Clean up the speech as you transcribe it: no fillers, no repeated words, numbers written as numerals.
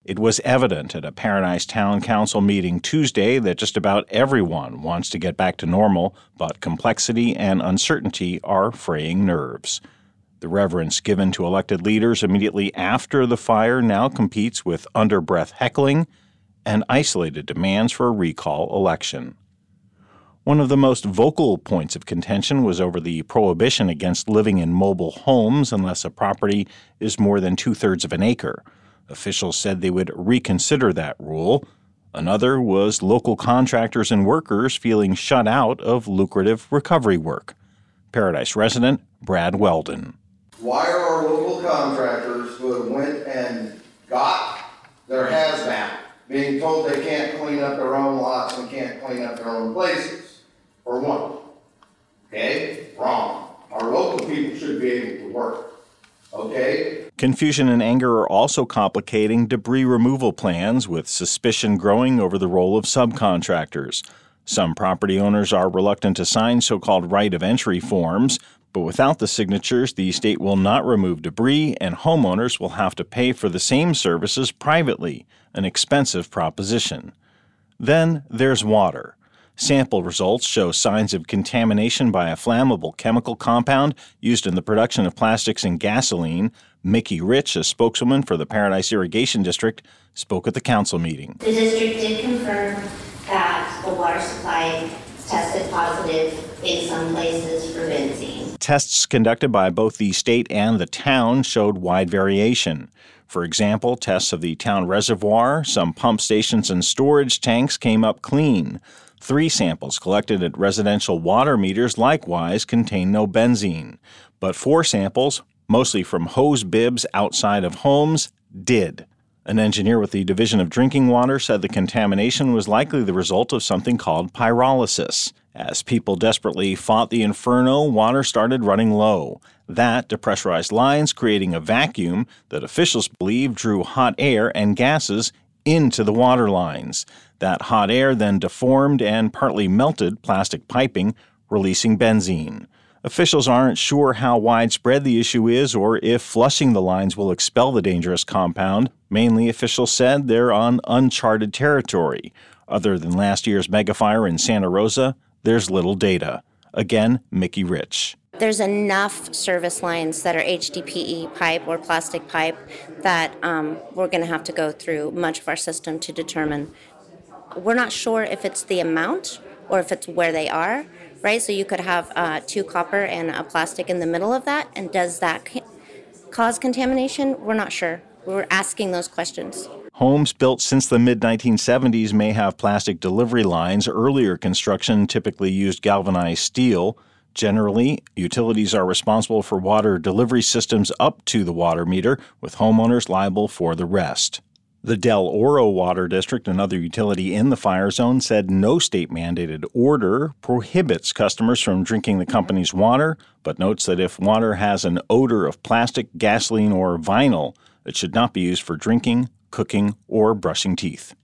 It was evident at a Paradise Town Council meeting Tuesday that just about everyone wants to get back to normal, but complexity and uncertainty are fraying nerves. The reverence given to elected leaders immediately after the fire now competes with underbreath heckling and isolated demands for a recall election. One of the most vocal points of contention was over the prohibition against living in mobile homes unless a property is more than 2/3 of an acre. Officials said they would reconsider that rule. Another was local contractors and workers feeling shut out of lucrative recovery work. Paradise resident Brad Weldon. Why are our local contractors who have went and got their hazmat being told they can't clean up their own lots and can't clean up their own places? For one. Okay? Wrong. Our local people should be able to work. Okay? Confusion and anger are also complicating debris removal plans, with suspicion growing over the role of subcontractors. Some property owners are reluctant to sign so-called right of entry forms, but without the signatures, the state will not remove debris, and homeowners will have to pay for the same services privately, an expensive proposition. Then there's water. Sample results show signs of contamination by a flammable chemical compound used in the production of plastics and gasoline. Mickey Rich, a spokeswoman for the Paradise Irrigation District, spoke at the council meeting. The district did confirm that the water supply tested positive in some places for benzene. Tests conducted by both the state and the town showed wide variation. For example, tests of the town reservoir, some pump stations, and storage tanks came up clean. 3 samples collected at residential water meters likewise contain no benzene. But 4 samples, mostly from hose bibs outside of homes, did. An engineer with the Division of Drinking Water said the contamination was likely the result of something called pyrolysis. As people desperately fought the inferno, water started running low. That depressurized lines, creating a vacuum that officials believe drew hot air and gases into the water lines. That hot air then deformed and partly melted plastic piping, releasing benzene. Officials aren't sure how widespread the issue is or if flushing the lines will expel the dangerous compound. Mainly, officials said they're on uncharted territory. Other than last year's megafire in Santa Rosa, there's little data. Again, Mickey Rich. There's enough service lines that are HDPE pipe or plastic pipe that we're going to have to go through much of our system to determine. We're not sure if it's the amount or if it's where they are, right? So you could have 2 copper and a plastic in the middle of that, and does that cause contamination? We're not sure. We're asking those questions. Homes built since the mid-1970s may have plastic delivery lines. Earlier construction typically used galvanized steel. Generally, utilities are responsible for water delivery systems up to the water meter, with homeowners liable for the rest. The Del Oro Water District, another utility in the fire zone, said no state-mandated order prohibits customers from drinking the company's water, but notes that if water has an odor of plastic, gasoline, or vinyl, it should not be used for drinking, cooking, or brushing teeth.